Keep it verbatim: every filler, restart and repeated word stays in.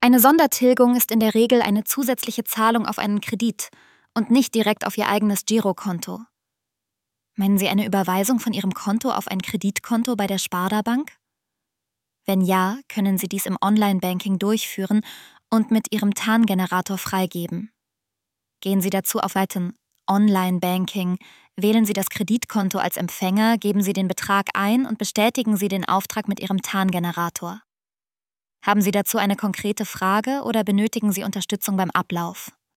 Eine Sondertilgung ist in der Regel eine zusätzliche Zahlung auf einen Kredit und nicht direkt auf Ihr eigenes Girokonto. Meinen Sie eine Überweisung von Ihrem Konto auf ein Kreditkonto bei der Sparda-Bank? Wenn ja, können Sie dies im Online-Banking durchführen und mit Ihrem T A N-Generator freigeben. Gehen Sie dazu auf Seiten Online-Banking, wählen Sie das Kreditkonto als Empfänger, geben Sie den Betrag ein und bestätigen Sie den Auftrag mit Ihrem T A N-Generator. Haben Sie dazu eine konkrete Frage oder benötigen Sie Unterstützung beim Ablauf?